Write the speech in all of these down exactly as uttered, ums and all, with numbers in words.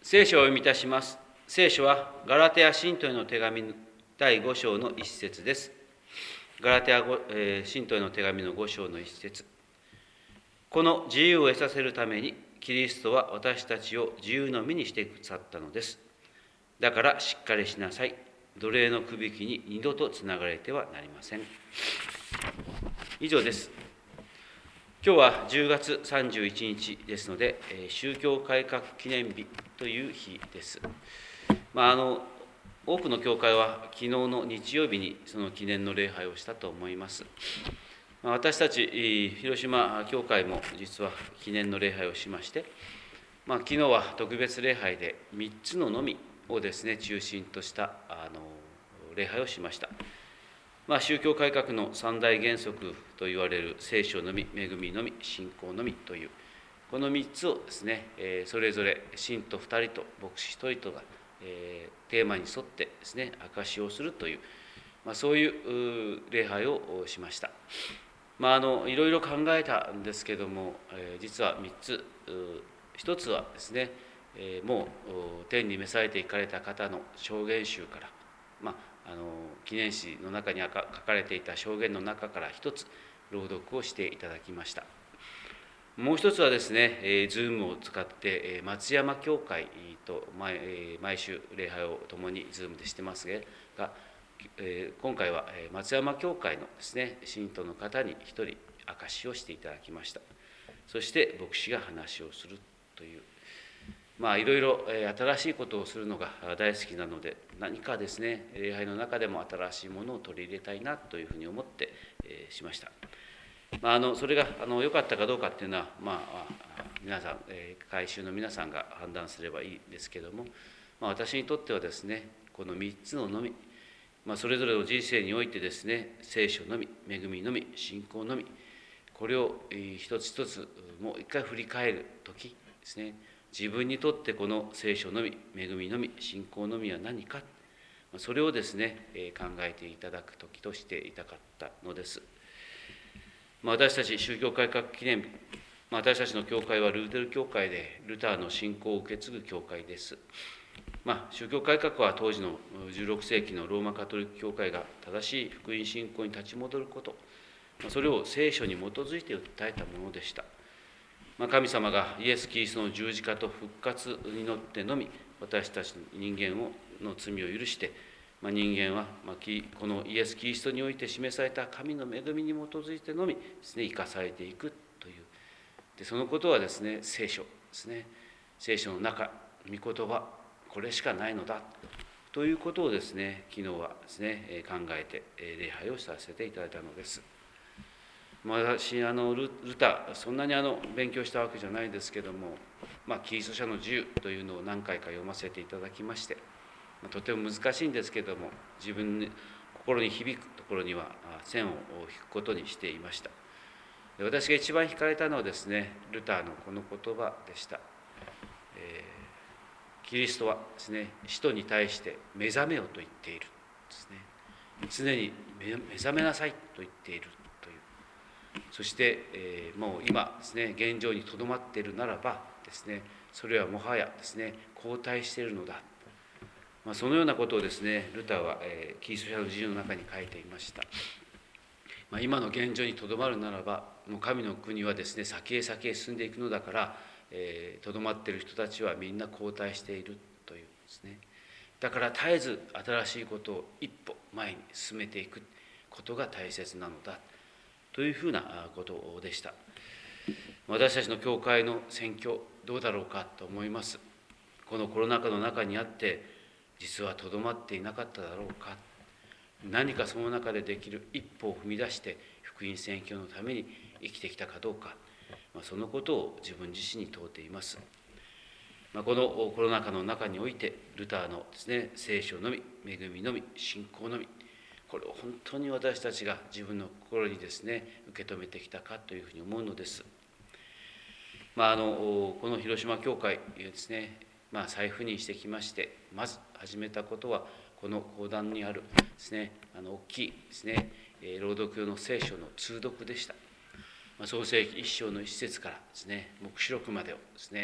聖書を読みいたします。聖書はガラテヤ信徒への手紙だいご章の一節です。ガラテヤ、えー、信徒への手紙のご章の一節。この自由を得させるためにキリストは私たちを自由の身にしてくださったのです。だからしっかりしなさい。奴隷のくびきに二度とつながれてはなりません。以上です。今日はじゅうがつさんじゅういちにちですので、宗教改革記念日という日です。まあ、あの多くの教会は昨日の日曜日にその記念の礼拝をしたと思います。まあ、私たち広島教会も実は記念の礼拝をしまして、まあ、昨日は特別礼拝でみっつののみをですね中心としたあの礼拝をしました。まあ、宗教改革の三大原則といわれる聖書のみ、恵みのみ、信仰のみというこのみっつをですね、えー、それぞれ信徒ふたりと牧師ひとりとが、えー、テーマに沿ってですね証しをするという、まあ、そういう礼拝をしました。まあ、あのいろいろ考えたんですけども、えー、実はみっつ、ひとつはですね、えー、もう天に召されていかれた方の証言集から、まああの記念誌の中に書かれていた証言の中から一つ朗読をしていただきました。もう一つはですね、Zoom を使って松山教会と 毎, 毎週礼拝を共に Zoom でしてますが、今回は松山教会のですね信徒の方に一人証しをしていただきました。そして牧師が話をするという、まあいろいろ新しいことをするのが大好きなので、何かですね礼拝の中でも新しいものを取り入れたいなというふうに思ってしました。まあ、あのそれがあの良かったかどうかっていうのは、まあ、皆さん改宗の皆さんが判断すればいいですけども、まあ、私にとってはですねこのみっつののみ、まあ、それぞれの人生においてですね聖書のみ、恵みのみ、信仰のみ、これを一つ一つもう一回振り返る時ですね、自分にとってこの聖書のみ、恵みのみ、信仰のみは何か、それをですね考えていただく時としていたかったのです。私たち宗教改革記念日、私たちの教会はルーテル教会でルターの信仰を受け継ぐ教会です。まあ、宗教改革は当時のじゅうろくせいきのローマカトリック教会が正しい福音信仰に立ち戻ること、それを聖書に基づいて訴えたものでした。まあ、神様がイエス・キリストの十字架と復活によってのみ私たち人間をの罪を許して、まあ、人間は、まあ、このイエス・キリストにおいて示された神の恵みに基づいてのみですね生かされていくという、でそのことはですね聖書ですね、聖書の中、御言葉、これしかないのだということをですね昨日はですね考えて礼拝をさせていただいたのです。私あの ル, ルターそんなにあの勉強したわけじゃないですけども、まあ、キリスト者の自由というのを何回か読ませていただきまして、とても難しいんですけども自分の心に響くところには線を引くことにしていました。私が一番惹かれたのはですねルターのこの言葉でした。えー、キリストはですね使徒に対して目覚めよと言っているですね、常に目覚めなさいと言っているという、そして、えー、もう今ですね現状にとどまっているならばですねそれはもはやですね後退しているのだ、まあ、そのようなことをですねルターは、えー、キリスト者の自由の中に書いていました。まあ、今の現状にとどまるならばもう神の国はですね先へ先へ進んでいくのだからとど、えー、まっている人たちはみんな後退しているというですね、だから絶えず新しいことを一歩前に進めていくことが大切なのだというふうなことでした。私たちの教会の宣教どうだろうかと思います。このコロナ禍の中にあって実はとどまっていなかっただろうか、何かその中でできる一歩を踏み出して福音宣教のために生きてきたかどうか、そのことを自分自身に問うています。このコロナ禍の中においてルターのですね聖書のみ、恵みのみ、信仰のみ、これを本当に私たちが自分の心にですね受け止めてきたかというふうに思うのです。まあ、あのこの広島教会ですね、まあ、再赴任してきましてまず始めたことはこの講談にあるですねあの大きいですね朗読用の聖書の通読でした。まあ、創世記一章の一節からですね黙示録までをですね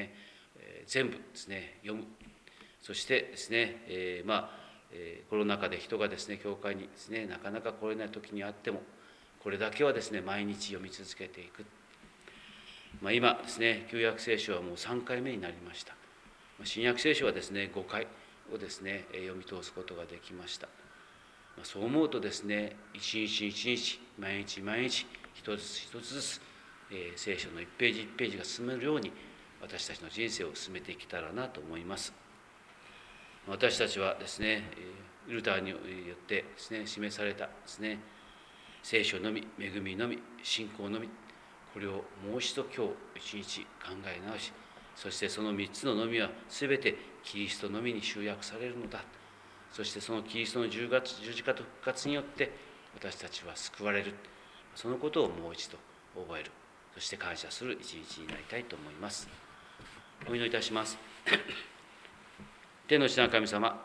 えー、全部ですね読む。そしてですね、えー、まあ、えー、コロナ禍で人がですね教会にですねなかなか来れない時にあっても、これだけはですね毎日読み続けていく。まあ、今ですね旧約聖書はもうさんかいめになりました。新約聖書はですねごかいをですね読み通すことができました。そう思うとですね、一日一日、毎日毎日、一つ一つずつ、えー、聖書の一ページ一ページが進めるように、私たちの人生を進めていけたらなと思います。私たちはですね、ルターによってですね、示されたですね、聖書のみ、恵みのみ、信仰のみ、これをもう一度今日一日考え直し、そしてその三つののみはすべてキリストのみに集約されるのだ。そしてそのキリストの十字架と復活によって私たちは救われる。そのことをもう一度覚える。そして感謝する一日になりたいと思います。お祈りいたします。天の地の神様、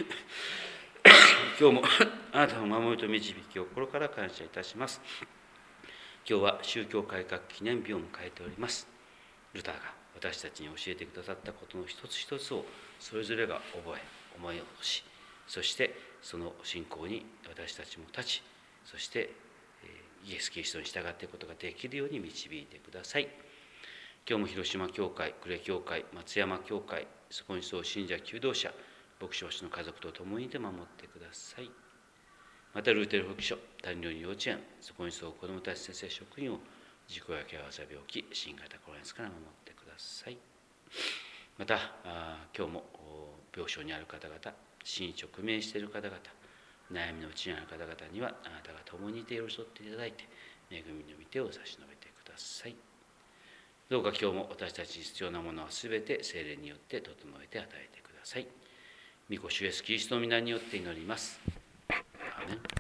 今日もあなたの守りと導きを心から感謝いたします。今日は宗教改革記念日を迎えております。ルターが私たちに教えてくださったことの一つ一つをそれぞれが覚え、思い起こし、そしてその信仰に私たちも立ち、そしてイエス・キリストに従っていくことができるように導いてください。今日も広島教会、呉教会、松山教会、そこにそう信者、求道者、牧師の家族と共にで守ってください。またルーテル福所、谷寮幼稚園、そこにそう子どもたち先生職員を事故や怪我病気、新型コロナから守ってください。また今日も病床にある方々、死に直面している方々、悩みのうちにある方々にはあなたが共にいて寄り添っていただいて、恵みの御手を差し伸べてください。どうか今日も私たちに必要なものはすべて聖霊によって整えて与えてください。御子主イエスキリストの皆によって祈ります。アーメン。